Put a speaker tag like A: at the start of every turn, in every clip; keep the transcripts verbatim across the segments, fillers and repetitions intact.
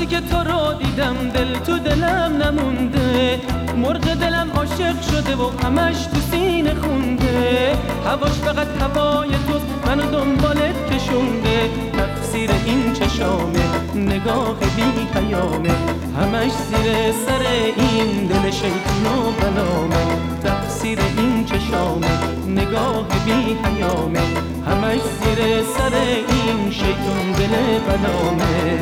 A: وقتی که تو رو دیدم دل تو دلم نمونده، مرغ دلم عاشق شده و همش تو سینه خونده. هواش فقط هوای توست، منو دنبالت کشونده. تقصیر این چشامه، نگاه بی پیامه، همش زیر سر این دل شیطون و بلامه. تقصیر این چشامه، نگاه بی پیامه، همش زیر سر این شیطون دل بلامه.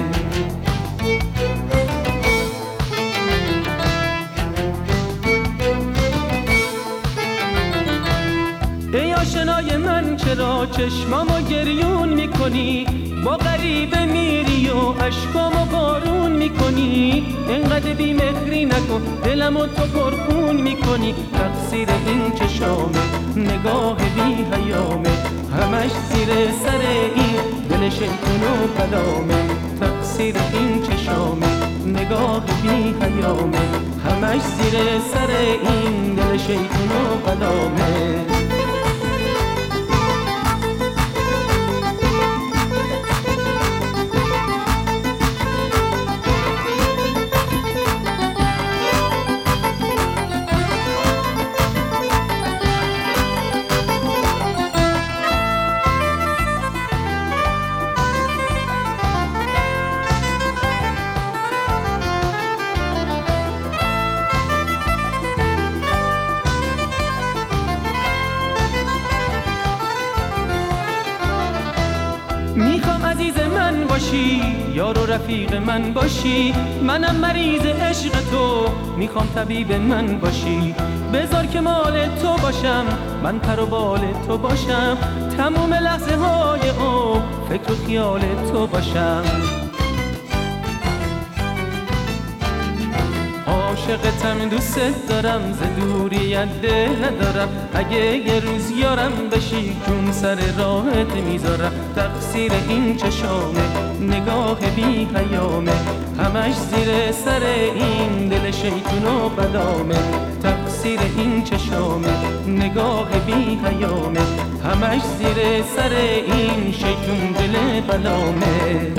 A: ای آشنای من چرا چشمامو گریون میکنی؟ با غریبه میری و اشکامو بارون میکنی. اینقدر بی مهری نکن، دلمو تو پرخون میکنی. تقصیر این چشامه، نگاه بی حیامه، همش زیر سر این دل شیطون و بلامه. تقصیر این چشامه، نگاه بی حیامه، همش زیر سر این دل شیطون و بلامه. میخوام عزیز من باشی، یار و رفیق من باشی. منم مریض عشق تو، میخوام طبیب من باشی. بذار که مال تو باشم، من پر و بال تو باشم. تموم لحظه های او فکر و خیال تو باشم. عاشقتم، دوست دارم، ز دوریت دل ندارم. اگه یه روز یارم بشی، جون سر راهت میذارم. تقصیر این چشامه، نگاه بی پیامه، همش زیر سر این دل شیطون و بلامه. تقصیر این چشامه، نگاه بی پیامه، همش زیر سر این شیطون دل بلامه.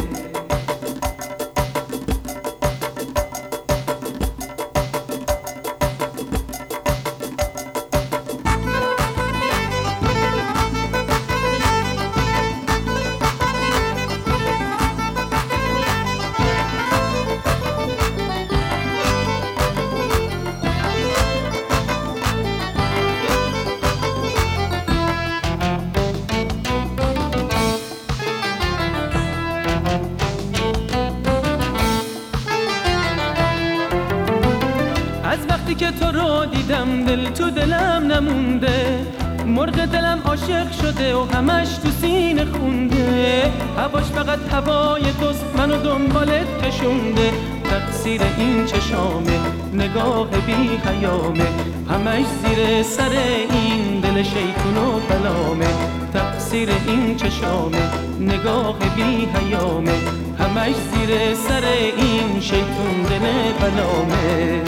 A: از وقتی که تو رو دیدم دل تو دلم نمونده، مرغ دلم عاشق شده و همش تو سینه خونده. هواش فقط هوای توست، منو دنبالت کشونده. تقصیر این چشامه، نگاه بی حیامه، همش زیر سر این دل شیطون و بلامه. تقصیر این چشامه، نگاه بی حیامه، همش زیر سر این شیطون دل بلامه.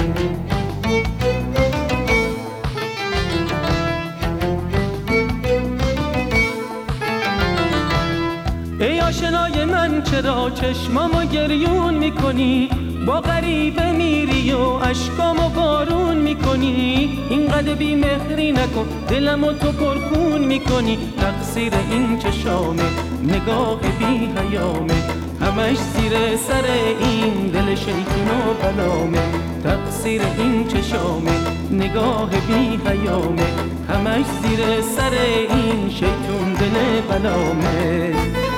A: ای آشنای من چرا چشمامو گریون میکنی؟ با غریبه میری و اشکامو بارون میکنی. اینقدر بی مهری نکن، دلمو تو پرخون میکنی. تقصیر این چشامه، نگاه بی حیامه، همش زیر سر این دل شیطون و بلامه. تقصیر این چشامه، نگاه بی حیامه، همش زیر سر این شیطون دل بلامه.